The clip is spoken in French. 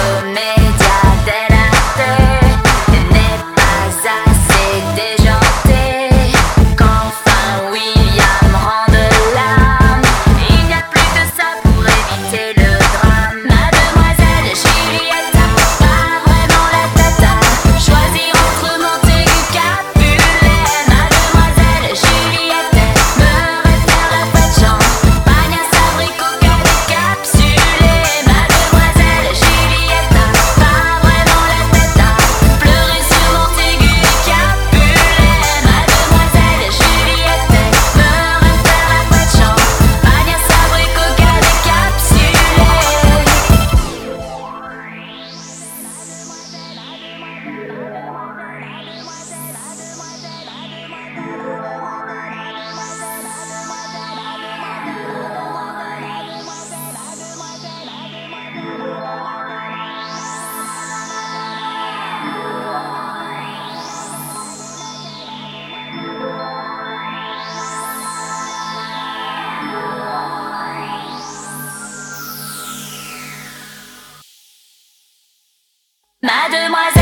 comédia dell'arte n'est pas assez déjanté. Qu'enfin William rende l'âme, il n'y a plus que ça pour éviter le drame. Mademoiselle Juliette a pas vraiment la tata, choisir entre Montaigu Capulet. Mademoiselle Juliette me réfère la fête champagne, abricot, décapsulé. Mademoiselle Juliette a pas vraiment la tête à pleurer sur Montaigu Capulet. Mademoiselle Juliette me réfère la fête champagne, abricot, décapsulé. Mademoiselle